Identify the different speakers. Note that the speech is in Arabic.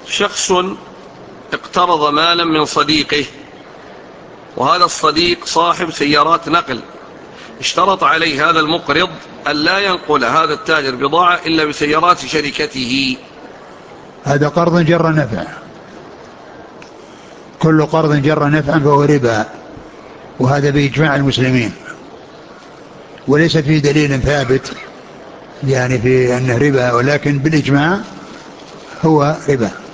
Speaker 1: شخص اقترض مالا من صديقه، وهذا الصديق صاحب سيارات نقل، اشترط عليه هذا المقرض أن لا ينقل هذا التاجر بضاعة إلا بسيارات شركته.
Speaker 2: هذا قرض جر نفع، كل قرض جر نفعا فهو ربا، وهذا بإجماع المسلمين، وليس فيه دليل ثابت يعني في أنه ربا، ولكن بالإجماع هو ربا.